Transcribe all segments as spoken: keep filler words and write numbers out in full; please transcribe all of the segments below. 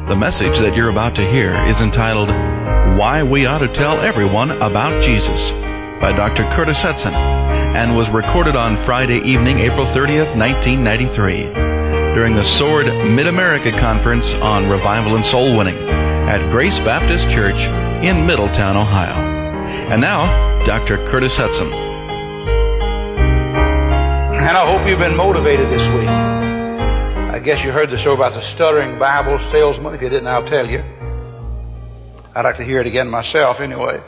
The message that you're about to hear is entitled, Why We Ought to Tell Everyone About Jesus, by Doctor Curtis Hudson, and was recorded on Friday evening, April thirtieth, nineteen ninety-three, during the Sword Mid-America Conference on Revival and Soul Winning at Grace Baptist Church in Middletown, Ohio. And now, Doctor Curtis Hudson. And I hope you've been motivated this week. I guess you heard the story about the stuttering Bible salesman. If you didn't, I'll tell you. I'd like to hear it again myself anyway.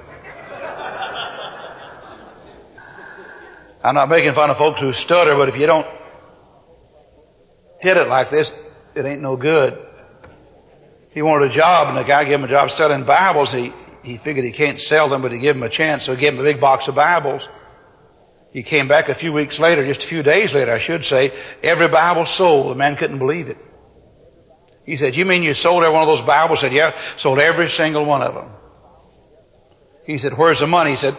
I'm not making fun of folks who stutter, but if you don't hit it like this, it ain't no good. He wanted a job, and the guy gave him a job selling Bibles. He, he figured he can't sell them, but he gave him a chance, so he gave him a big box of Bibles. He came back a few weeks later, just a few days later, I should say. Every Bible sold. The man couldn't believe it. He said, "You mean you sold every one of those Bibles?" I said, "Yeah, sold every single one of them." He said, "Where's the money?" He said,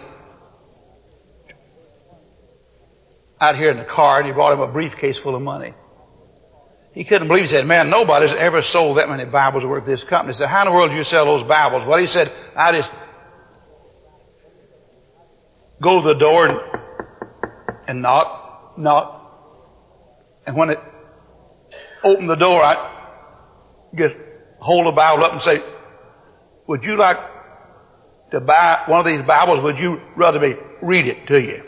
"Out here in the car," and he brought him a briefcase full of money. He couldn't believe it. He said, "Man, nobody's ever sold that many Bibles worth this company." He said, "How in the world do you sell those Bibles?" Well, he said, "I just go to the door and And knock, knock. And when it opened the door, I get hold the Bible up and say, "Would you like to buy one of these Bibles? Would you rather me read it to you?"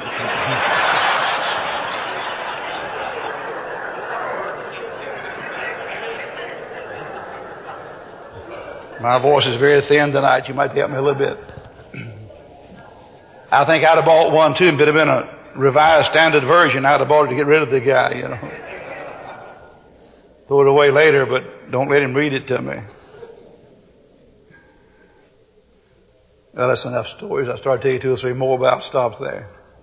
My voice is very thin tonight. You might help me a little bit. I think I'd have bought one too if it had been a Revised Standard Version. I'd have bought it to get rid of the guy, you know. Throw it away later, but don't let him read it to me. Well, that's enough stories. I started to tell you two or three more, but I'll stop there.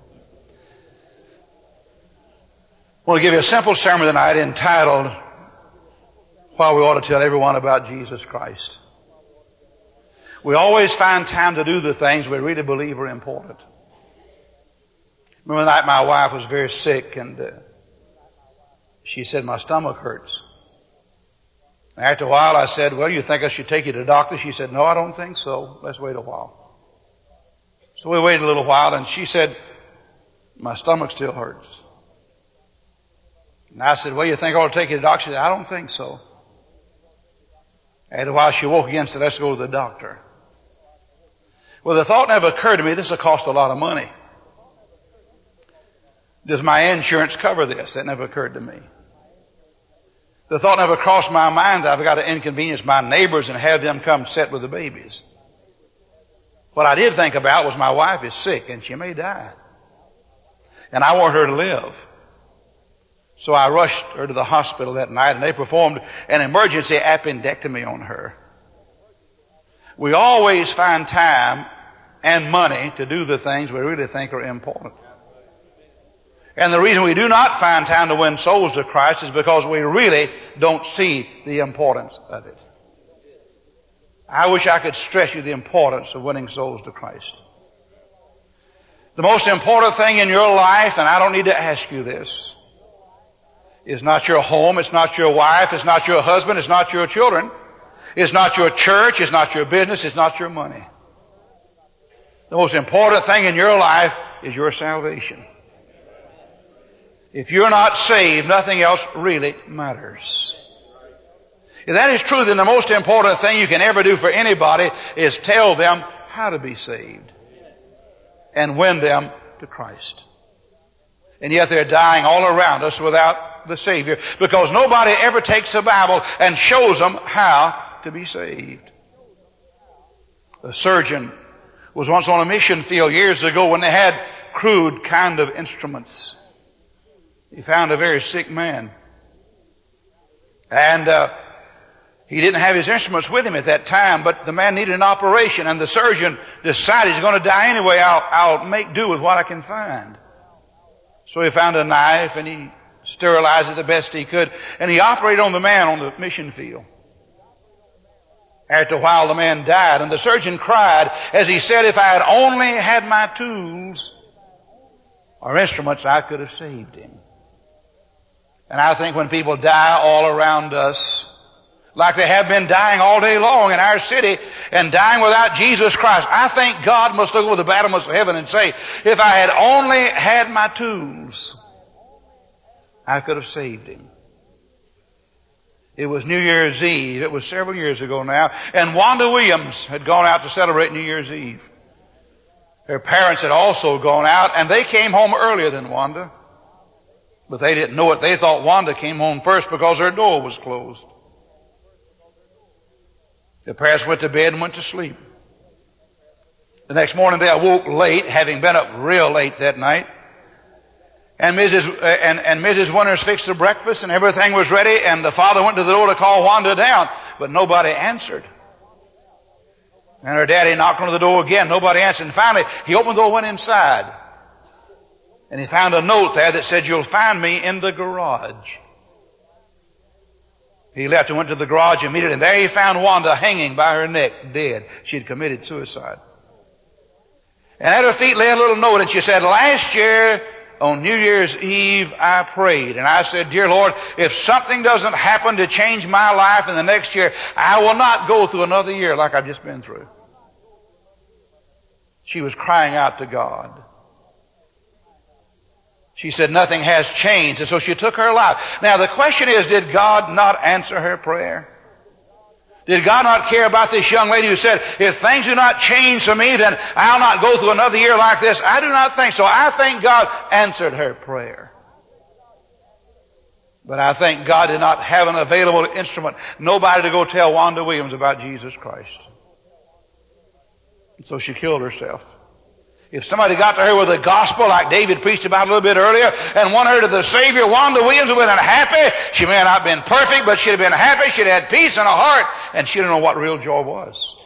I want to give you a simple sermon tonight entitled, Why We Ought to Tell Everyone About Jesus Christ. We always find time to do the things we really believe are important. Remember the night my wife was very sick, and uh, she said, "My stomach hurts." After a while I said, "Well, you think I should take you to the doctor?" She said, "No, I don't think so. Let's wait a while." So we waited a little while, and she said, "My stomach still hurts." And I said, "Well, you think I ought to take you to the doctor?" She said, "I don't think so." After a while she woke again and said, "Let's go to the doctor." Well, the thought never occurred to me, this will cost a lot of money. Does my insurance cover this? That never occurred to me. The thought never crossed my mind that I've got to inconvenience my neighbors and have them come sit with the babies. What I did think about was my wife is sick and she may die. And I want her to live. So I rushed her to the hospital that night, and they performed an emergency appendectomy on her. We always find time and money to do the things we really think are important. And the reason we do not find time to win souls to Christ is because we really don't see the importance of it. I wish I could stress you the importance of winning souls to Christ. The most important thing in your life, and I don't need to ask you this, is not your home, it's not your wife, it's not your husband, it's not your children, it's not your church, it's not your business, it's not your money. The most important thing in your life is your salvation. If you're not saved, nothing else really matters. If that is true, then the most important thing you can ever do for anybody is tell them how to be saved and win them to Christ. And yet they're dying all around us without the Savior, because nobody ever takes the Bible and shows them how to be saved. A surgeon was once on a mission field years ago when they had crude kind of instruments. He found a very sick man. And uh, he didn't have his instruments with him at that time, but the man needed an operation, and the surgeon decided he's going to die anyway. I'll, I'll make do with what I can find. So he found a knife, and he sterilized it the best he could, and he operated on the man on the mission field. After a while, the man died, and the surgeon cried as he said, "If I had only had my tools or instruments, I could have saved him." And I think when people die all around us, like they have been dying all day long in our city and dying without Jesus Christ. I think God must look over the battlements of heaven and say, if I had only had my tools, I could have saved him. It was New Year's Eve. It was several years ago now. And Wanda Williams had gone out to celebrate New Year's Eve. Her parents had also gone out, and they came home earlier than Wanda. But they didn't know it. They thought Wanda came home first because her door was closed. The parents went to bed and went to sleep. The next morning they awoke late, having been up real late that night. And Missus Uh, and, and Missus Winters fixed the breakfast and everything was ready, and the father went to the door to call Wanda down, but nobody answered. And her daddy knocked on the door again. Nobody answered. And finally, he opened the door and went inside. And he found a note there that said, you'll find me in the garage. He left and went to the garage immediately, and there he found Wanda hanging by her neck, dead. She had committed suicide. And at her feet lay a little note, and she said, last year on New Year's Eve I prayed, and I said, dear Lord, if something doesn't happen to change my life in the next year, I will not go through another year like I've just been through. She was crying out to God. She said nothing has changed, and so she took her life. Now the question is, did God not answer her prayer? Did God not care about this young lady who said, if things do not change for me, then I'll not go through another year like this? I do not think so. I think God answered her prayer. But I think God did not have an available instrument, nobody to go tell Wanda Williams about Jesus Christ. And so she killed herself. If somebody got to her with the gospel like David preached about a little bit earlier and won her to the Savior, Wanda Williams would have been happy. She may have not been perfect, but she'd have been happy. She'd have had peace in her heart, and she'd have known what real joy was.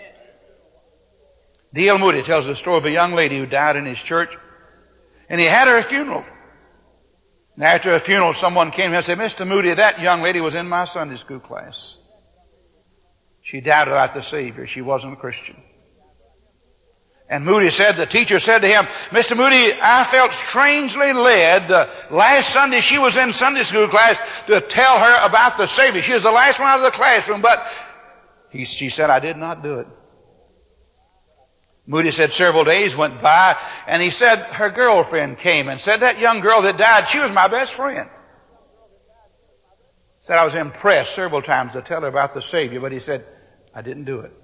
D L Moody tells the story of a young lady who died in his church, and he had her funeral. And after a funeral, someone came to him and said, Mister Moody, that young lady was in my Sunday school class. She died without the Savior. She wasn't a Christian. And Moody said, the teacher said to him, Mister Moody, I felt strangely led uh, last Sunday she was in Sunday school class to tell her about the Savior. She was the last one out of the classroom, but he, she said, I did not do it. Moody said several days went by, and he said her girlfriend came and said, that young girl that died, she was my best friend. Said I was impressed several times to tell her about the Savior, but he said, I didn't do it.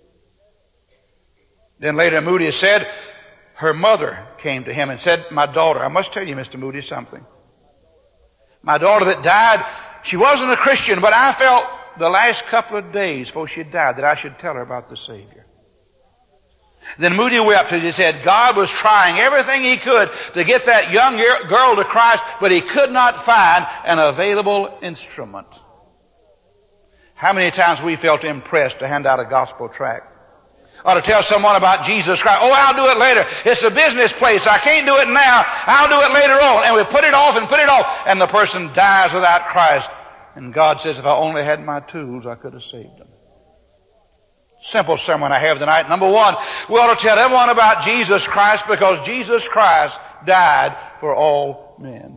Then later Moody said, her mother came to him and said, my daughter, I must tell you, Mister Moody, something. My daughter that died, she wasn't a Christian, but I felt the last couple of days before she died that I should tell her about the Savior. Then Moody wept as he said, God was trying everything he could to get that young girl to Christ, but he could not find an available instrument. How many times we felt impressed to hand out a gospel tract? Or to tell someone about Jesus Christ. Oh, I'll do it later. It's a business place. I can't do it now. I'll do it later on. And we put it off and put it off. And the person dies without Christ. And God says, if I only had my tools, I could have saved them. Simple sermon I have tonight. Number one, we ought to tell everyone about Jesus Christ because Jesus Christ died for all men.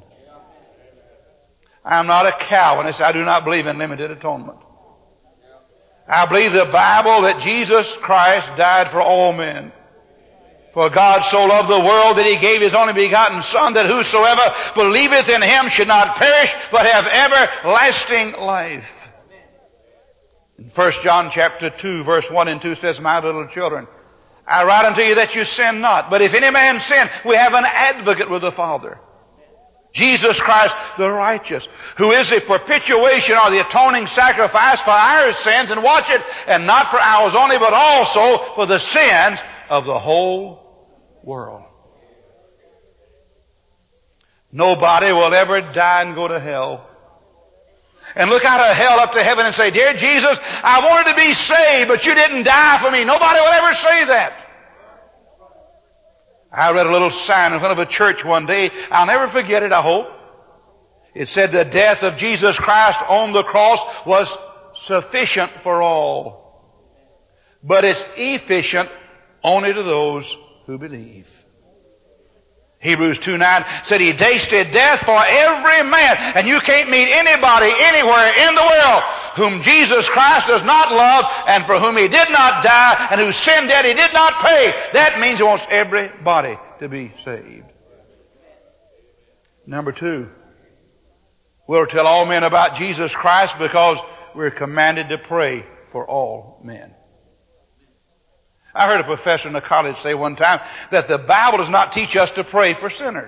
I'm not a Calvinist. I do not believe in limited atonement. I believe the Bible that Jesus Christ died for all men. For God so loved the world that he gave his only begotten Son, that whosoever believeth in him should not perish, but have everlasting life. In First John chapter two, verse one and two says, my little children, I write unto you that you sin not. But if any man sin, we have an advocate with the Father, Jesus Christ the righteous, who is the propitiation or the atoning sacrifice for our sins, and watch it, and not for ours only, but also for the sins of the whole world. Nobody will ever die and go to hell and look out of hell up to heaven and say, dear Jesus, I wanted to be saved, but you didn't die for me. Nobody will ever say that. I read a little sign in front of a church one day. I'll never forget it, I hope. It said the death of Jesus Christ on the cross was sufficient for all, but it's efficient only to those who believe. Hebrews two nine said he tasted death for every man, and you can't meet anybody anywhere in the world whom Jesus Christ does not love, and for whom He did not die, and whose sin debt He did not pay. That means He wants everybody to be saved. Number two, we'll tell all men about Jesus Christ because we're commanded to pray for all men. I heard a professor in a college say one time that the Bible does not teach us to pray for sinners.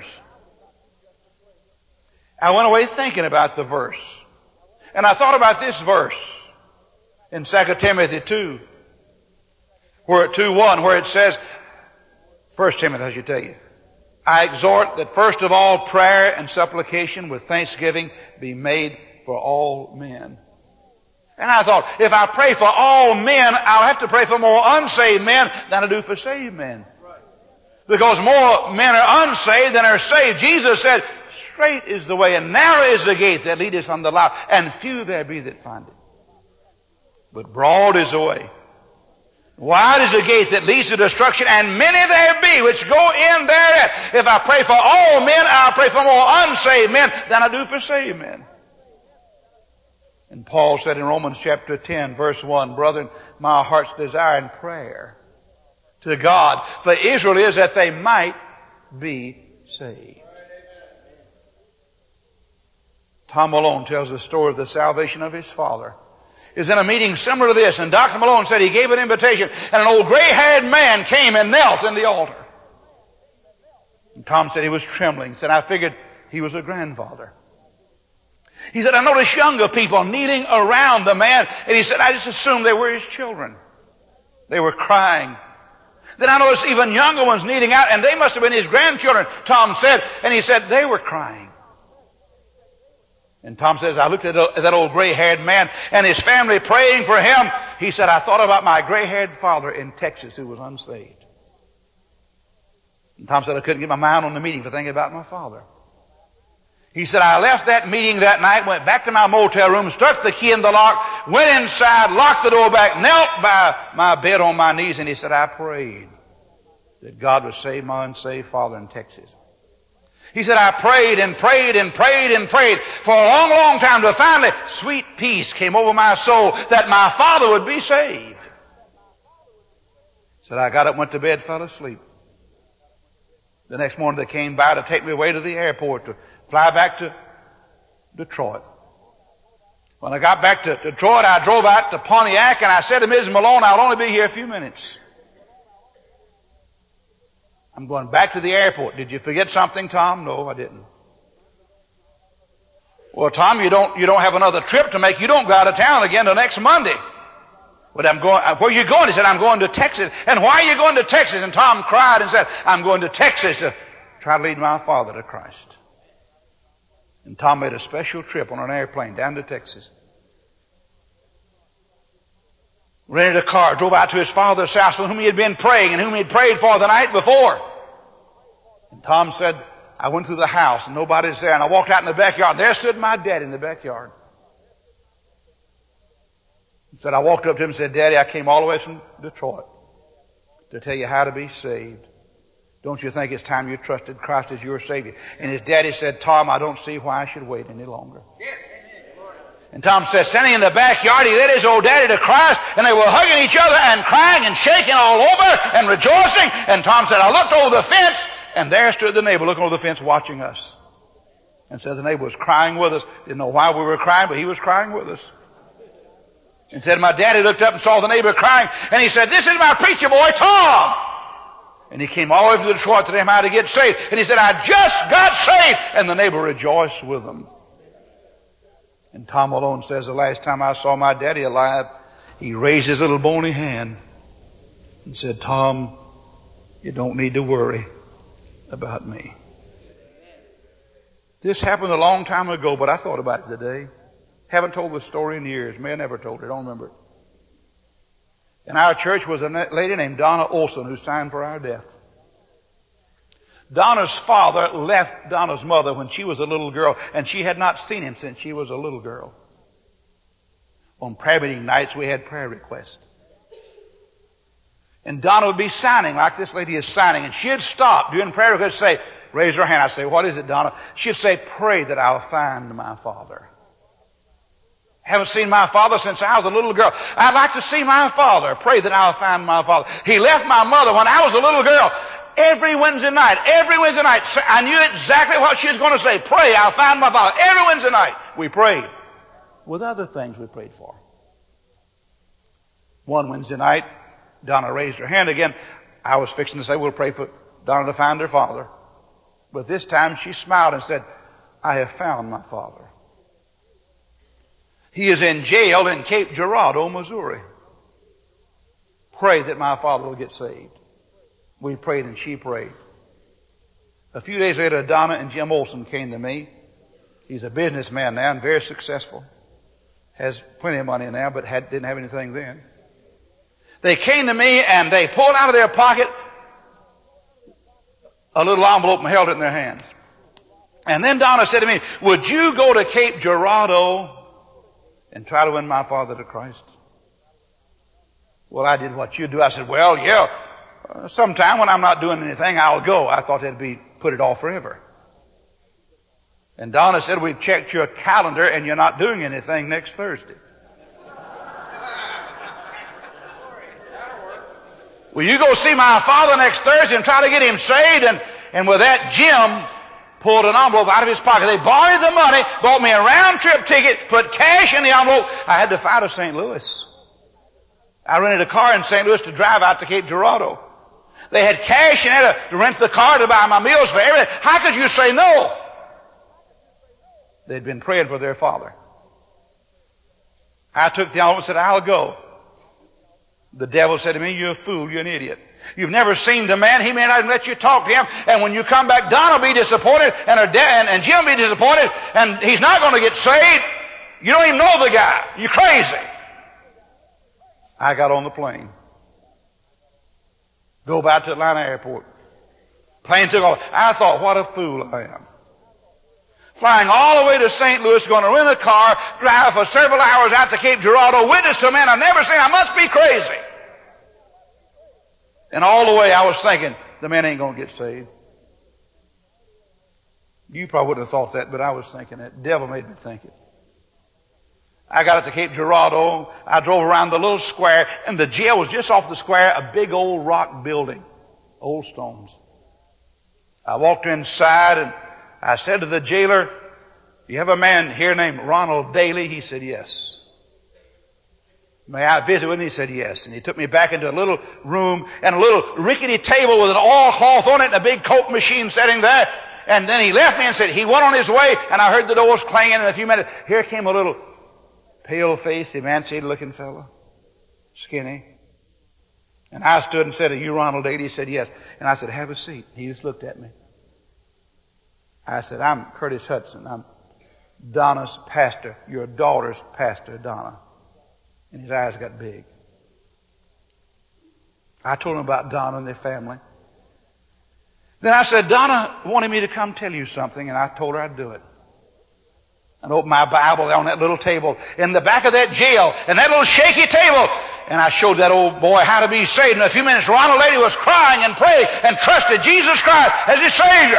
I went away thinking about the verse. And I thought about this verse in Second Timothy two, where two one, where it says, First Timothy, I should tell you, I exhort that first of all prayer and supplication with thanksgiving be made for all men. And I thought, if I pray for all men, I'll have to pray for more unsaved men than I do for saved men. Because more men are unsaved than are saved. Jesus said, straight is the way and narrow is the gate that leadeth unto life, and few there be that find it. But broad is the way, wide is the gate that leads to destruction, and many there be which go in thereat. If I pray for all men, I'll pray for more unsaved men than I do for saved men. And Paul said in Romans chapter ten, verse one, brethren, my heart's desire and prayer to God for Israel is that they might be saved. Tom Malone tells the story of the salvation of his father. He was in a meeting similar to this, and Doctor Malone said he gave an invitation, and an old gray-haired man came and knelt in the altar. And Tom said he was trembling. He said, I figured he was a grandfather. He said, I noticed younger people kneeling around the man, and he said, I just assumed they were his children. They were crying. Then I noticed even younger ones kneeling out, and they must have been his grandchildren, Tom said, and he said, they were crying. And Tom says, I looked at that old gray-haired man and his family praying for him. He said, I thought about my gray-haired father in Texas who was unsaved. And Tom said, I couldn't get my mind on the meeting for thinking about my father. He said, I left that meeting that night, went back to my motel room, stuck the key in the lock, went inside, locked the door back, knelt by my bed on my knees, and he said, I prayed that God would save my unsaved father in Texas. He said, I prayed and prayed and prayed and prayed for a long, long time till finally sweet peace came over my soul that my father would be saved. He said, I got up, went to bed, fell asleep. The next morning they came by to take me away to the airport to fly back to Detroit. When I got back to Detroit, I drove out to Pontiac and I said to Missus Malone, I'll only be here a few minutes. I'm going back to the airport. Did you forget something, Tom? No, I didn't. Well, Tom, you don't, you don't have another trip to make. You don't go out of town again till next Monday. But I'm going, where are you going? He said, I'm going to Texas. And why are you going to Texas? And Tom cried and said, I'm going to Texas to try to lead my father to Christ. And Tom made a special trip on an airplane down to Texas. Rented a car, drove out to his father's house for whom he had been praying and whom he had prayed for the night before. And Tom said, I went through the house and nobody was there, and I walked out in the backyard and there stood my dad in the backyard. He said, I walked up to him and said, Daddy, I came all the way from Detroit to tell you how to be saved. Don't you think it's time you trusted Christ as your Savior? And his daddy said, Tom, I don't see why I should wait any longer. And Tom said, standing in the backyard, he led his old daddy to Christ, and they were hugging each other and crying and shaking all over and rejoicing. And Tom said, I looked over the fence, and there stood the neighbor looking over the fence watching us. And said the neighbor was crying with us. Didn't know why we were crying, but he was crying with us. And said, my daddy looked up and saw the neighbor crying, and he said, this is my preacher boy, Tom. And he came all the way from Detroit to tell him how to get saved. And he said, I just got saved. And the neighbor rejoiced with him. And Tom Malone says, the last time I saw my daddy alive, he raised his little bony hand and said, Tom, you don't need to worry about me. This happened a long time ago, but I thought about it today. Haven't told the story in years. May have never told it. I don't remember it. In our church was a lady named Donna Olson who signed for our death. Donna's father left Donna's mother when she was a little girl, and she had not seen him since she was a little girl. On prayer meeting nights, we had prayer requests. And Donna would be signing like this lady is signing, and she'd stop during prayer requests and say, raise her hand. I'd say, what is it, Donna? She'd say, pray that I'll find my father. Haven't seen my father since I was a little girl. I'd like to see my father. Pray that I'll find my father. He left my mother when I was a little girl. Every Wednesday night, every Wednesday night, I knew exactly what she was going to say. Pray, I'll find my father. Every Wednesday night, we prayed. With other things we prayed for. One Wednesday night, Donna raised her hand again. I was fixing to say, we'll pray for Donna to find her father. But this time she smiled and said, I have found my father. He is in jail in Cape Girardeau, Missouri. Pray that my father will get saved. We prayed and she prayed. A few days later, Donna and Jim Olson came to me. He's a businessman now and very successful. Has plenty of money now, but had, didn't have anything then. They came to me and they pulled out of their pocket a little envelope and held it in their hands. And then Donna said to me, would you go to Cape Girardeau and try to win my father to Christ? Well, I did what you do. I said, well, yeah, uh, sometime when I'm not doing anything, I'll go. I thought that'd be put it off forever. And Donna said, we've checked your calendar and you're not doing anything next Thursday. Will you go see my father next Thursday and try to get him saved? And, and with that, Jim pulled an envelope out of his pocket. They borrowed the money, bought me a round-trip ticket, put cash in the envelope. I had to fly to Saint Louis. I rented a car in Saint Louis to drive out to Cape Girardeau. They had cash and had to rent the car to buy my meals for everything. How could you say no? They'd been praying for their father. I took the envelope and said, I'll go. The devil said to me, you're a fool, you're an idiot. You've never seen the man. He may not even let you talk to him. And when you come back, Don will be disappointed and, her dad, and, and Jim will be disappointed and he's not going to get saved. You don't even know the guy. You're crazy. I got on the plane. Drove out to Atlanta Airport. Plane took off. I thought, what a fool I am. Flying all the way to Saint Louis, going to rent a car, drive for several hours out to Cape Girardeau, witness to a man I've never seen. I must be crazy. And all the way I was thinking, the man ain't going to get saved. You probably wouldn't have thought that, but I was thinking that. The devil made me think it. I got up to Cape Girardeau. I drove around the little square, and the jail was just off the square, a big old rock building. Old stones. I walked inside, and I said to the jailer, you have a man here named Ronald Daly? He said, yes. May I visit with him? He said, yes. And he took me back into a little room and a little rickety table with an oilcloth on it and a big Coke machine sitting there. And then he left me and said, he went on his way, and I heard the doors clanging in a few minutes. Here came a little pale-faced, emancipated-looking fellow, skinny. And I stood and said, are you Ronald Daly? He said, yes. And I said, have a seat. He just looked at me. I said, I'm Curtis Hudson. I'm Donna's pastor, your daughter's pastor, Donna. And his eyes got big. I told him about Donna and their family. Then I said, Donna wanted me to come tell you something, and I told her I'd do it. And opened my Bible on that little table in the back of that jail, and that little shaky table. And I showed that old boy how to be saved. In a few minutes, Ronald Daly was crying and praying and trusted Jesus Christ as his Savior.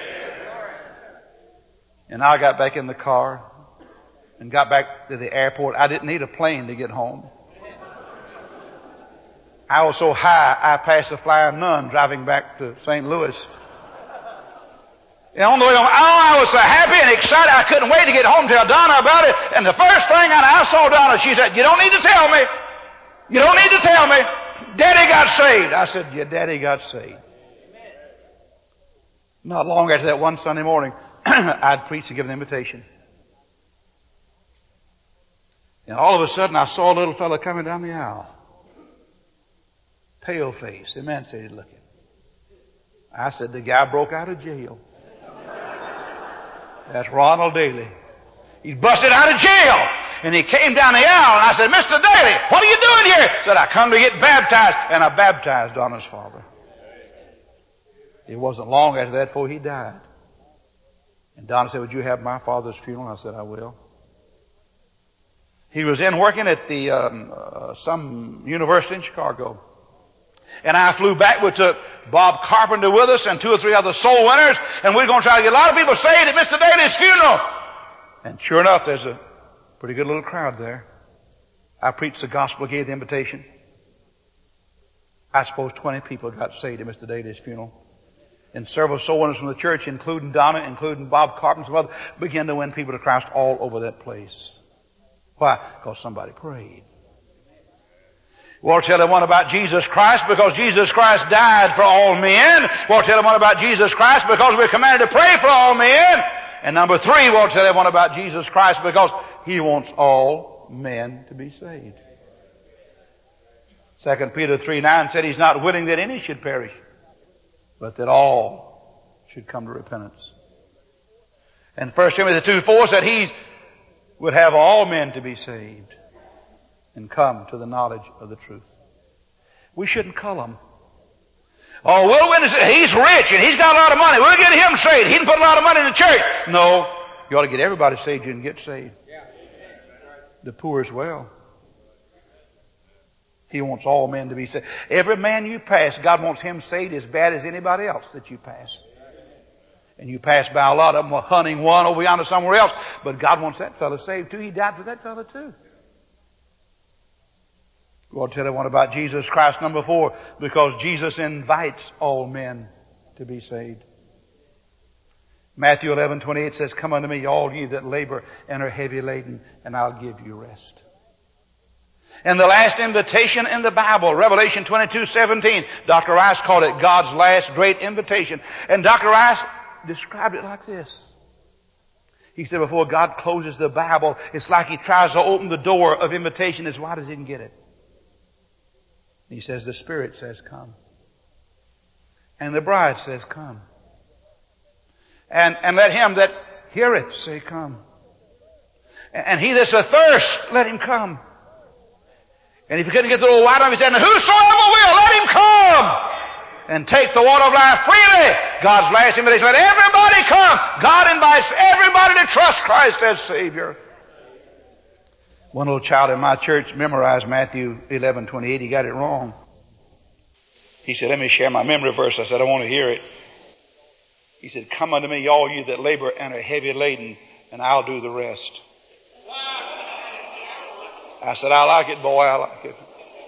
And I got back in the car and got back to the airport. I didn't need a plane to get home. I was so high, I passed a flying nun driving back to Saint Louis. And on the way home, oh, I was so happy and excited. I couldn't wait to get home and tell Donna about it. And the first thing I saw Donna, she said, you don't need to tell me. You don't need to tell me. Daddy got saved. I said, yeah, Daddy got saved. Not long after that, one Sunday morning, I'd preached and given an invitation. And all of a sudden, I saw a little fellow coming down the aisle. Pale face, emancipated looking. I said, the guy broke out of jail. That's Ronald Daly. He's busted out of jail. And he came down the aisle, and I said, Mister Daly, what are you doing here? He said, I come to get baptized. And I baptized Donna's father. It wasn't long after that before he died. And Donna said, would you have my father's funeral? I said, I will. He was in working at the um, uh, some university in Chicago. And I flew back. We took Bob Carpenter with us and two or three other soul winners. And we we're going to try to get a lot of people saved at Mister Daly's funeral. And sure enough, there's a Pretty good little crowd there. I preached the gospel, gave the invitation. I suppose twenty people got saved at Mister Daly's funeral. And several soul winners from the church, including Donna, including Bob Carpenter, some others, began to win people to Christ all over that place. Why? Because somebody prayed. We'll tell them one about Jesus Christ because Jesus Christ died for all men. We'll tell them one about Jesus Christ because we're commanded to pray for all men. And number three, we'll tell them one about Jesus Christ because He wants all men to be saved. Second Peter three nine said He's not willing that any should perish, but that all should come to repentance. And First Timothy two four said He would have all men to be saved and come to the knowledge of the truth. We shouldn't cull them. Oh, we'll witness it. He's rich and he's got a lot of money. We'll get him saved. He can put a lot of money in the church. No, you ought to get everybody saved. You can get saved. The poor as well. He wants all men to be saved. Every man you pass, God wants him saved as bad as anybody else that you pass. And you pass by a lot of them, hunting one over yonder somewhere else. But God wants that fellow saved too. He died for that fellow too. We'll tell you one about Jesus Christ, number four, because Jesus invites all men to be saved. Matthew eleven twenty-eight says, "Come unto me, all ye that labor and are heavy laden, and I'll give you rest." And the last invitation in the Bible, Revelation twenty-two seventeen, Doctor Rice called it God's last great invitation. And Doctor Rice described it like this. He said before God closes the Bible, it's like He tries to open the door of invitation as wide as He can get it. He says, the Spirit says, come. And the bride says, come. And, and let him that heareth say, come. And he that's athirst, let him come. And if you couldn't get the little wide enough, he said, whosoever will, let him come and take the water of life freely. God's last invitation, let everybody come. God invites everybody to trust Christ as Savior. One little child in my church memorized Matthew eleven twenty-eight. He got it wrong. He said, let me share my memory verse. I said, I want to hear it. He said, come unto me, all you that labor and are heavy laden, and I'll do the rest. I said, I like it, boy, I like it.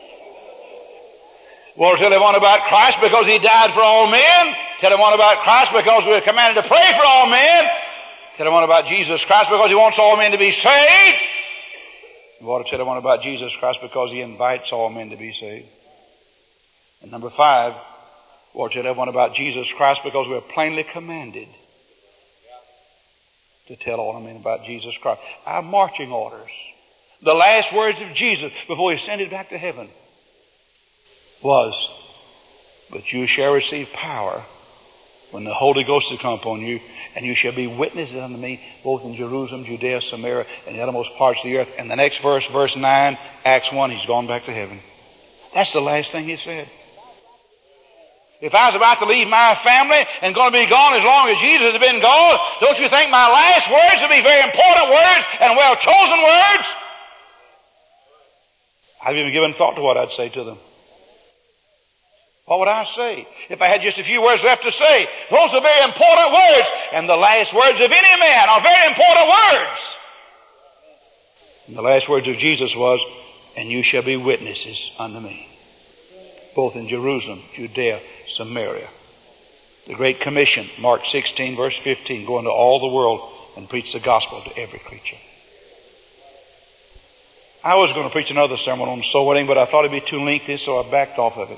Well, tell him one about Christ because He died for all men. Tell him one about Christ because we're commanded to pray for all men. Tell him one about Jesus Christ because He wants all men to be saved. We ought to tell him one about Jesus Christ because He invites all men to be saved. And number five, we ought to tell everyone about Jesus Christ because we're plainly commanded to tell all men about Jesus Christ. Our marching orders, the last words of Jesus before He ascended back to heaven was, but you shall receive power when the Holy Ghost has come upon you, and you shall be witnesses unto me both in Jerusalem, Judea, Samaria, and the uttermost parts of the earth. And the next verse, verse nine, Acts one, He's gone back to heaven. That's the last thing He said. If I was about to leave my family and going to be gone as long as Jesus has been gone, don't you think my last words would be very important words and well-chosen words? I've even given thought to what I'd say to them. What would I say if I had just a few words left to say? Those are very important words, and the last words of any man are very important words. And the last words of Jesus was, and you shall be witnesses unto me, both in Jerusalem, Judea, Samaria. The Great Commission, Mark sixteen, verse fifteen, go into all the world and preach the gospel to every creature. I was going to preach another sermon on soul winning, but I thought it'd be too lengthy, so I backed off of it.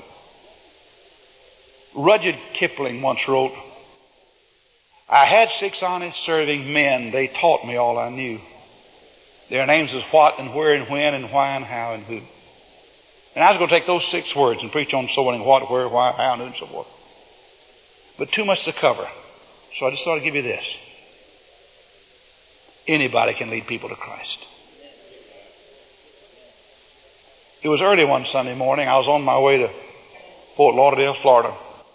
Rudyard Kipling once wrote, I had six honest serving men. They taught me all I knew. Their names is what and where and when and why and how and who. And I was going to take those six words and preach on soul winning, what, where, why, how, and who, and so forth. But too much to cover. So I just thought I'd give you this. Anybody can lead people to Christ. It was early one Sunday morning. I was on my way to Fort Lauderdale, Florida.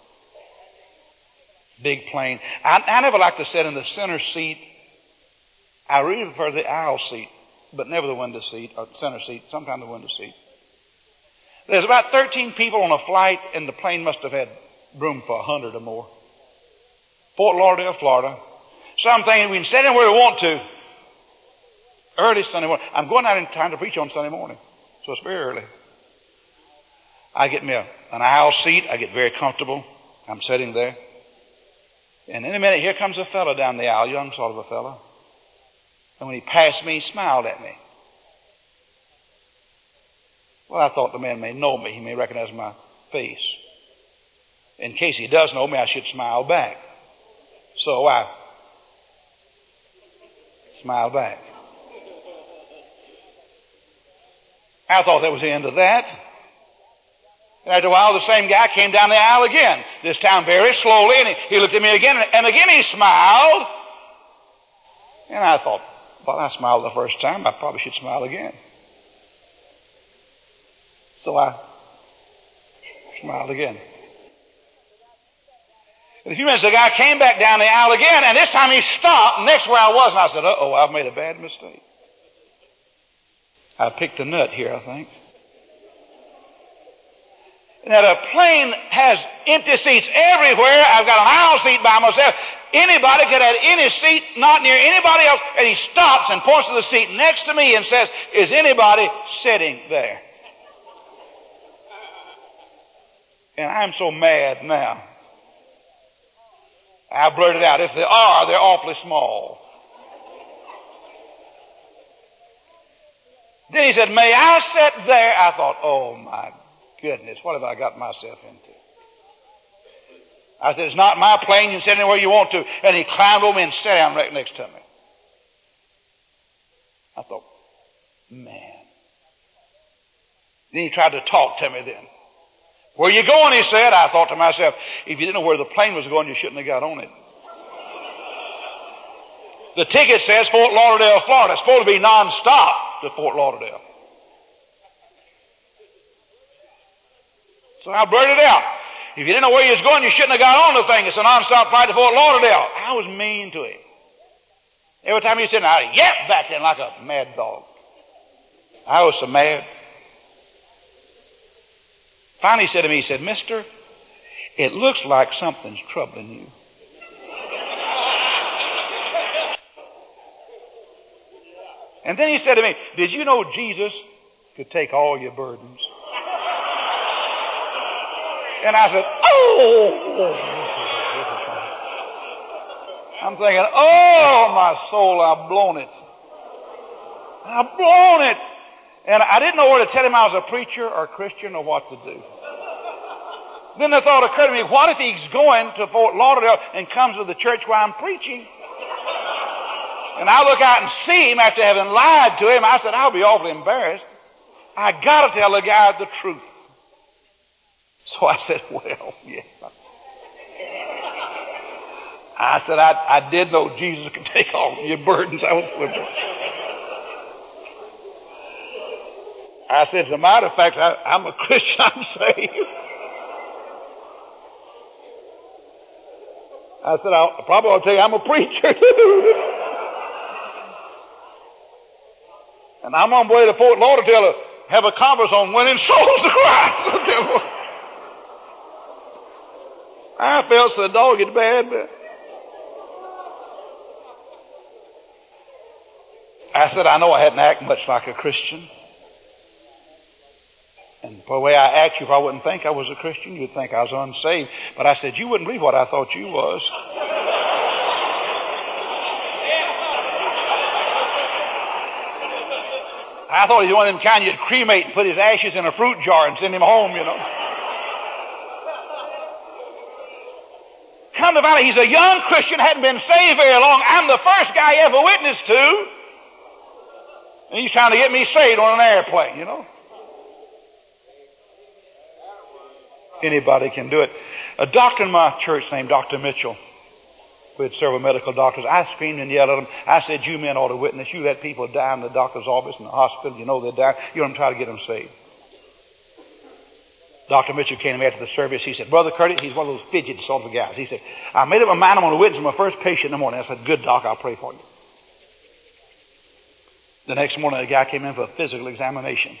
Big plane. I, I never like to sit in the center seat. I really prefer the aisle seat, but never the window seat or center seat, sometimes the window seat. There's about thirteen people on a flight, and the plane must have had room for a hundred or more. Fort Lauderdale, Florida. So I'm thinking we can sit in where we want to. Early Sunday morning. I'm going out in time to preach on Sunday morning. So it's very early. I get me a, an aisle seat. I get very comfortable. I'm sitting there. And in a minute, here comes a fellow down the aisle, young sort of a fellow. And when he passed me, he smiled at me. Well, I thought the man may know me. He may recognize my face. In case he does know me, I should smile back. So I smiled back. I thought that was the end of that. And after a while, the same guy came down the aisle again, this time very slowly, and he, he looked at me again, and again he smiled. And I thought, well, I smiled the first time, I probably should smile again. So I smiled again. In a few minutes, the guy came back down the aisle again, and this time he stopped next where I was, and I said, uh-oh, I've made a bad mistake. I picked a nut here, I think. Now, the plane has empty seats everywhere. I've got an aisle seat by myself. Anybody could have any seat, not near anybody else. And he stops and points to the seat next to me and says, is anybody sitting there? And I'm so mad now. I blurted out, if they are, they're awfully small. Then he said, may I sit there? I thought, oh my goodness, what have I got myself into? I said, it's not my plane. You can sit anywhere you want to. And he climbed over me and sat down right next to me. I thought, man. Then he tried to talk to me then. Where you going, he said. I thought to myself, if you didn't know where the plane was going, you shouldn't have got on it. The ticket says Fort Lauderdale, Florida. It's supposed to be non-stop to Fort Lauderdale. So I blurted out, if you didn't know where you was going, you shouldn't have got on the thing. It's a non-stop flight to Fort Lauderdale. I was mean to him. Every time he said, I yapped back then like a mad dog. I was so mad. Finally he said to me, he said, mister, it looks like something's troubling you. And then he said to me, did you know Jesus could take all your burdens? And I said, oh! I'm thinking, oh, my soul, I've blown it. I've blown it. And I didn't know whether to tell him I was a preacher or a Christian or what to do. Then the thought occurred to me, what if he's going to Fort Lauderdale and comes to the church where I'm preaching? And I look out and see him after having lied to him. I said, I'll be awfully embarrassed. I got to tell the guy the truth. So I said, well, yeah. I said, I, I did know Jesus could take all your burdens. I was with you. I said, as a matter of fact, I, I'm a Christian. I'm saved. I said, I'll probably I'll tell you I'm a preacher too. And I'm on my way to Fort Lauderdale to have a conference on winning souls to Christ. I felt so dogged bad. But I said, I know I hadn't acted much like a Christian. And the way I act, if I wouldn't think I was a Christian, you'd think I was unsaved. But I said, you wouldn't believe what I thought you was. I thought he was one of them kind you'd cremate and put his ashes in a fruit jar and send him home, you know. Come to find out, he's a young Christian, hadn't been saved very long. I'm the first guy he ever witnessed to. And he's trying to get me saved on an airplane, you know. Anybody can do it. A doctor in my church named Doctor Mitchell, we had several medical doctors. I screamed and yelled at them. I said, you men ought to witness. You let people die in the doctor's office, in the hospital. You know they're dying. You don't try to get them saved. Doctor Mitchell came to me after the service. He said, Brother Curtis, he's one of those fidget sort of guys. He said, I made up my mind I'm going to witness my first patient in the morning. I said, good, Doc, I'll pray for you. The next morning, a guy came in for a physical examination.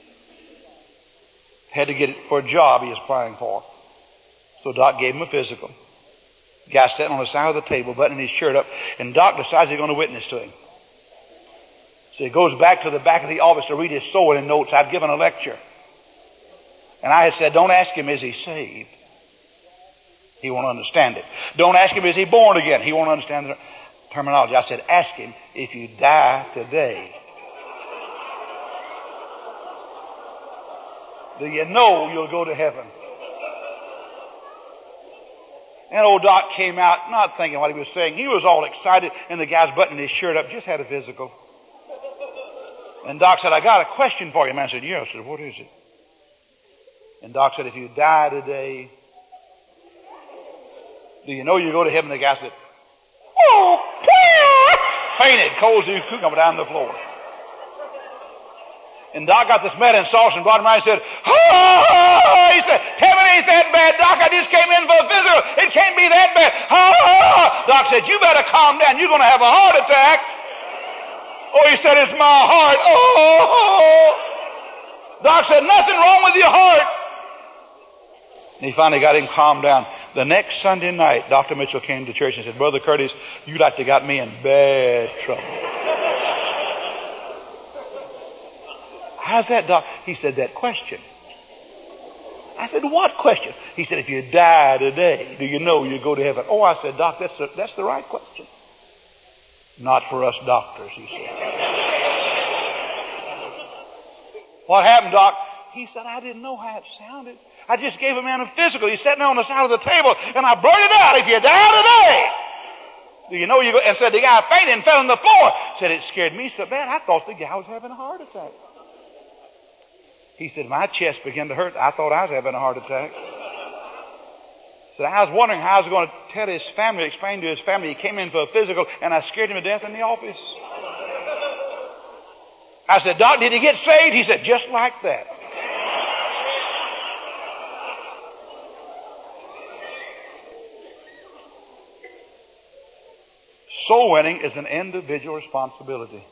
Had to get it for a job he was applying for. So Doc gave him a physical. The guy sitting on the side of the table, buttoning his shirt up, and Doc decides he's going to witness to him. So he goes back to the back of the office to read his soul-winning notes. I'd given a lecture. And I had said, don't ask him, is he saved? He won't understand it. Don't ask him, is he born again? He won't understand the terminology. I said, ask him, if you die today, do you know you'll go to heaven? And old Doc came out not thinking what he was saying. He was all excited, and the guy's buttoning his shirt up, just had a physical. And Doc said, I got a question for you. Man said, yes. I said, what is it? And Doc said, if you die today, do you know you go to heaven? The guy said, oh, fainted, cold as a cucumber down the floor. And Doc got this medicine sauce and brought him out and said, oh! He said, heaven ain't that bad, Doc. I just came in for a physical. It can't be that bad. Oh! Doc said, you better calm down. You're going to have a heart attack. Oh, he said, it's my heart. Oh! Doc said, nothing wrong with your heart. And he finally got him calmed down. The next Sunday night, Doctor Mitchell came to church and said, Brother Curtis, you like to got me in bad trouble. How's that, Doc? He said, that question. I said, what question? He said, if you die today, do you know you go to heaven? Oh, I said, Doc, that's the, that's the right question. Not for us doctors, he said. What happened, Doc? He said, I didn't know how it sounded. I just gave a man a physical. He's sitting there on the side of the table, and I blurted out, if you die today, do you know you go? And said, the guy fainted and fell on the floor. Said, it scared me so bad, I thought the guy was having a heart attack. He said, my chest began to hurt. I thought I was having a heart attack. So I was wondering how I was going to tell his family, explain to his family he came in for a physical, and I scared him to death in the office. I said, Doc, did he get saved? He said, just like that. Soul winning is an individual responsibility.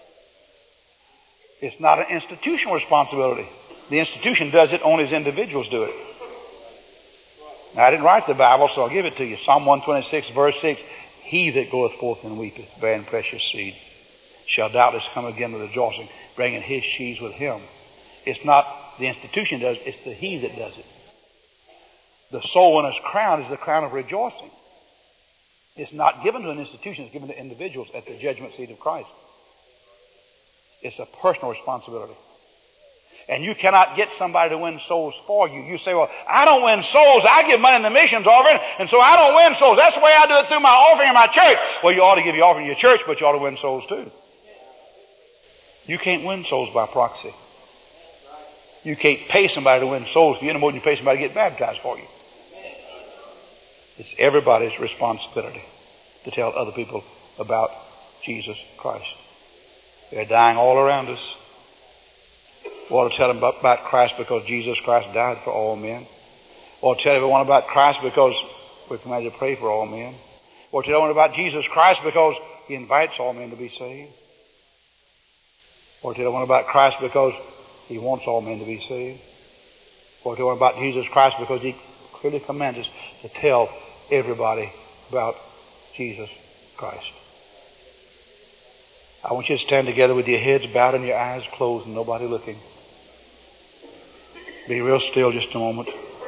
It's not an institutional responsibility. The institution does it only as individuals do it. Now, I didn't write the Bible, so I'll give it to you. Psalm one twenty-six, verse six. He that goeth forth and weepeth, bearing precious seed, shall doubtless come again with rejoicing, bringing his sheaves with him. It's not the institution does it, it's the he that does it. The soul winner's crown is the crown of rejoicing. It's not given to an institution, it's given to individuals at the judgment seat of Christ. It's a personal responsibility. And you cannot get somebody to win souls for you. You say, well, I don't win souls. I give money in the missions offering, and so I don't win souls. That's the way I do it through my offering in my church. Well, you ought to give your offering in your church, but you ought to win souls too. You can't win souls by proxy. You can't pay somebody to win souls for you any more than you pay somebody to get baptized for you. It's everybody's responsibility to tell other people about Jesus Christ. They're dying all around us. We ought to tell them about Christ because Jesus Christ died for all men. We ought to tell everyone about Christ because we're commanded to pray for all men. We ought to tell everyone about Jesus Christ because he invites all men to be saved. We ought to tell everyone about Christ because he wants all men to be saved. We ought to tell everyone about Jesus Christ because he clearly commands us to tell everybody about Jesus Christ. I want you to stand together with your heads bowed and your eyes closed and nobody looking. Be real still just a moment.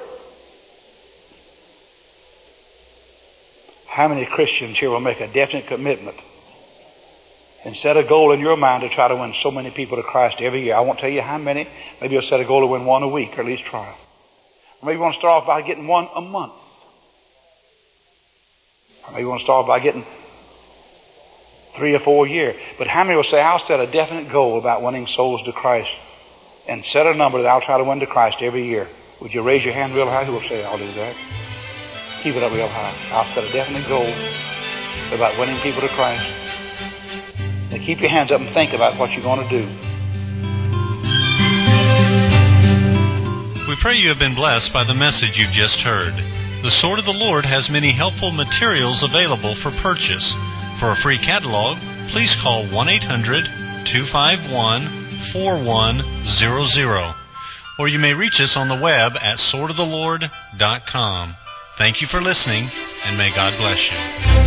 How many Christians here will make a definite commitment and set a goal in your mind to try to win so many people to Christ every year? I won't tell you how many. Maybe you'll set a goal to win one a week, or at least try. Or maybe you want to start off by getting one a month. Or maybe you want to start off by getting three or four a year. But how many will say, I'll set a definite goal about winning souls to Christ and set a number that I'll try to win to Christ every year? Would you raise your hand real high? Who will say, I'll do that? Keep it up real high. I'll set a definite goal about winning people to Christ. Now keep your hands up and think about what you're going to do. We pray you have been blessed by the message you've just heard. The Sword of the Lord has many helpful materials available for purchase. For a free catalog, please call one eight hundred two five one four one zero zero. Or you may reach us on the web at sword of the lord dot com. Thank you for listening, and may God bless you.